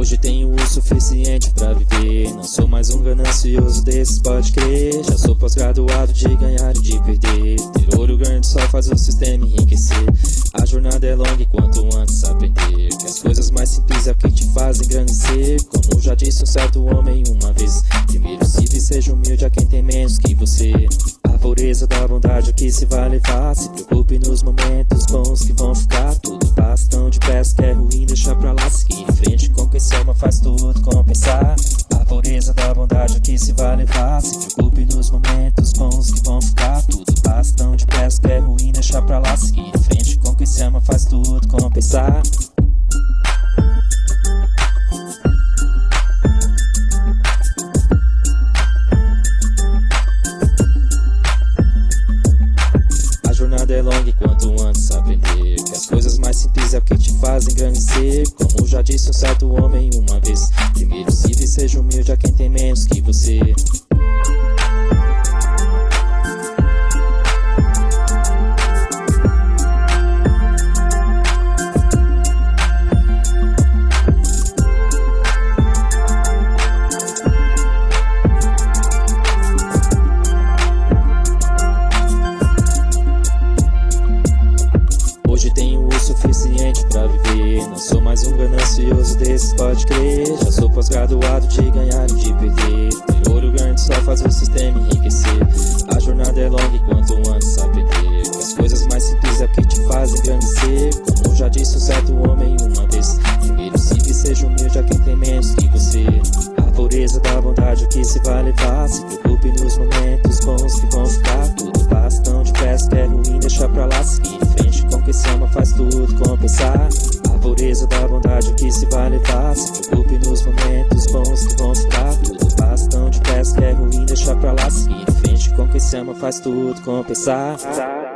Hoje tenho o suficiente pra viver. Não sou mais um ganancioso desses, pode crer. Já sou pós-graduado de ganhar e de perder. Ter olho grande só faz o sistema enriquecer. A jornada é longa e quanto antes aprender que as coisas mais simples é o que te fazem engrandecer. Como já disse um certo homem uma vez: primeiro se vê, seja humilde a quem tem menos que você. A pureza da bondade é o que se vai levar. Se preocupe nos momentos bons que vão ficar. Tudo passa tão depressa que é ruim deixar pra lá. Seguir em frente com que alma faz tudo compensar. A pureza da bondade é o que se vai levar. Se preocupe nos momentos bons que vão ficar. Tudo passa tão depressa que é ruim deixar pra lá. Seguir em frente com que se ama faz tudo compensar. A jornada é longa e quanto antes aprender que as coisas mais simples é o que te fazem engrandecer. Como já disse um certo homem uma vez: primeiro se vê, seja humilde a quem tem menos que você. Hoje tenho o suficiente pra viver. Não sou mais um ganancioso desses, pode crer. Já sou pós-graduado de ganhar e de perder. Ter olho grande só faz o sistema enriquecer. A jornada é longa e quanto antes aprender que as coisas mais simples é o que te fazem engrandecer. Como já disse um certo homem uma vez: primeiro se vê, seja humilde a quem tem menos que você. A pureza da bondade é o que se vai levar. Se preocupe nos momentos bons que vão ficar. Tudo passa tão depressa que é ruim deixar pra lá. Seguir em frente com que se ama faz tudo compensar. A pureza da bondade é o que se vai levar. Se preocupe nos momentos bons que vão ficar. Tudo passa tão depressa que é ruim deixar pra lá. Seguir em frente com que se ama faz tudo compensar.